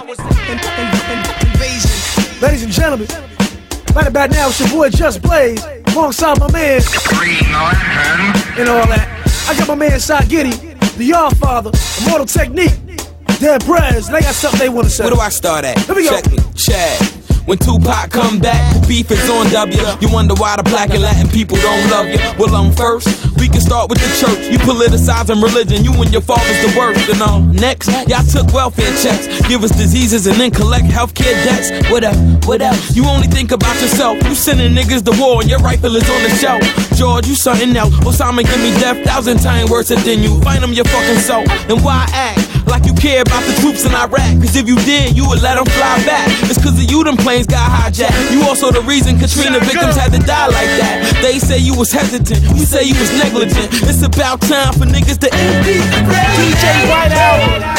Invasion. Ladies and gentlemen, right about now it's your boy Just Blaze, alongside my man and all that. I got my man Shy Giddy, the Yard Father, Immortal Technique, Dead Prez. They got something they want to say. Where do I start at? Here we go. Check me, Chad. When Tupac come back, the beef is on W. You wonder why the black and Latin people don't love you. Well, first, we can start with the church. You politicizing religion, you and your father's the worst. And next, y'all took welfare checks, give us diseases and then collect healthcare debts. What else? You only think about yourself. You sending niggas to war and your rifle is on the shelf. George, you something else. Osama, give me death 1,000 times worse than you. Find them your fucking self. And why act like you care about the troops in Iraq? Cause if you did, you would let them fly back. It's cause of you them planes got hijacked. You also the reason Katrina victims had to die like that. They say you was hesitant, we say you was negligent. It's about time for niggas to envy. DJ Whiteout.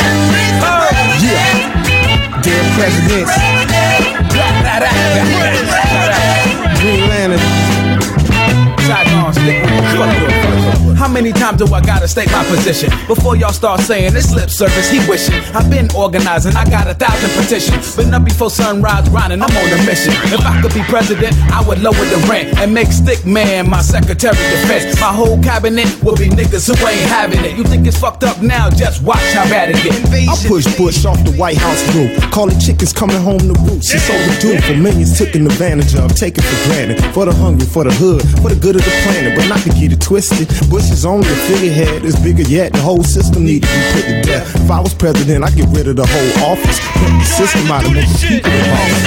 Yeah. Dear presidents. Green Lantern. How many times do I gotta state my position before y'all start saying this lip service he wishing? I've been organizing, I got 1,000 petitions. Been up before sunrise grinding, I'm on a mission. If I could be president, I would lower the rent and make Stick Man my Secretary of Defense. My whole cabinet will be niggas who ain't having it. You think it's fucked up now? Just watch how bad it gets. I push Bush off the White House roof. Call it chickens coming home to roost. It's overdue for millions taken advantage of, taken for granted. For the hungry, for the hood, for the good of the planet, but not to get it twisted. Bush is only a figurehead, it's bigger yet. The whole system need to be put to death. If I was president, I'd get rid of the whole office. Put the system out and make the people involved.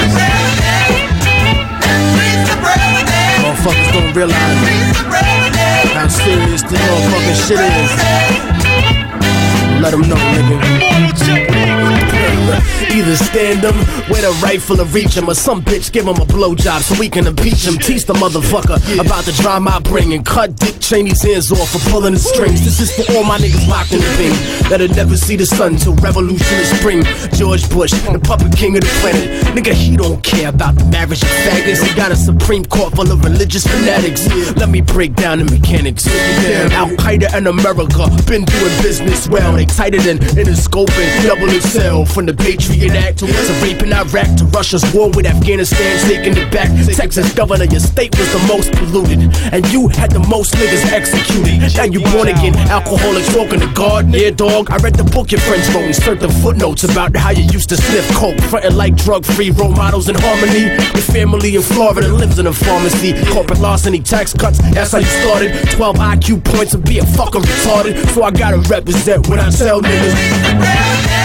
Motherfuckers don't realize how serious this motherfucking shit is. Let them know, nigga. Either stand them with a rifle or reach him, or some bitch give him a blowjob so we can impeach him. Teach the motherfucker about the drama I bring and cut Dick Cheney's ears off for pulling the strings. This is for all my niggas locked in the ring that'll never see the sun till revolution is spring. George Bush, the puppet king of the planet. Nigga, he don't care about the marriage of faggots. He got a Supreme Court full of religious fanatics. Let me break down the mechanics. Al-Qaeda and America been doing business well. They tighter than Interscope and Double XL. From the Patriot Act to rape in Iraq to Russia's war with Afghanistan taking it back. Texas governor, your state was the most polluted, and you had the most niggas executed. Now you born again, alcoholics walking the garden. Yeah, dog, I read the book your friends wrote and certain footnotes about how you used to sniff coke, frontin' like drug-free role models in harmony. Your family in Florida lives in a pharmacy. Corporate larceny, tax cuts, that's how you started. 12 IQ points and being fucking retarded. So I gotta represent when I tell niggas.